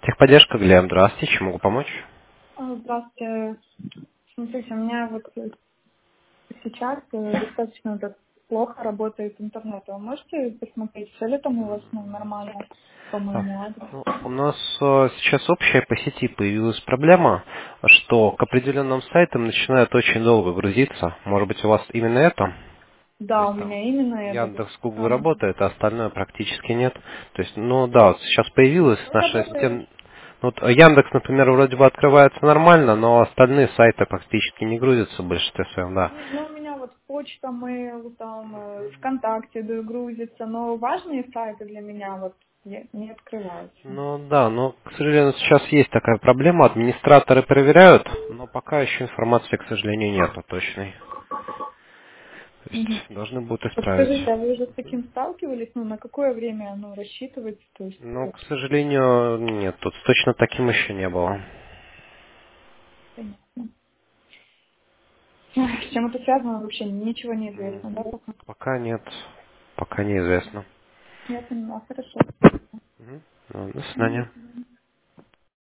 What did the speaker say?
Техподдержка, Глеб, здравствуйте, чем могу помочь? Здравствуйте. Смотрите, у меня вот сейчас достаточно так плохо работает интернет. Вы можете посмотреть, все ли там у вас нормально по А, моему адресу? У нас сейчас общая по сети появилась проблема, что к определенным сайтам начинает очень долго грузиться. Может быть, у вас именно это? То Да, есть у там меня именно это. Яндекс, Google Там, работает, а остальное практически нет. То есть, ну да, вот сейчас появилась ну, наша работает. система. Вот Яндекс, например, вроде бы открывается нормально, но остальные сайты практически не грузятся в большинстве своем, да. Ну, у меня вот почта, mail, там, ВКонтакте да, грузится, но важные сайты для меня вот не открываются. Ну да, но, к сожалению, сейчас есть такая проблема. Администраторы проверяют, но пока еще информации, к сожалению, нету точной. То есть Мгм. должны будут исправить. Подскажите, а вы уже с таким сталкивались? Ну, на какое время рассчитывать? То есть, Но, к сожалению, нет, тут точно таким еще не было. понятно. С чем это связано, вообще ничего не М, известно, да, пока? Пока нет, пока неизвестно. Я поняла, хорошо. Мгм. Ну, до Мгм, до свидания. свидания.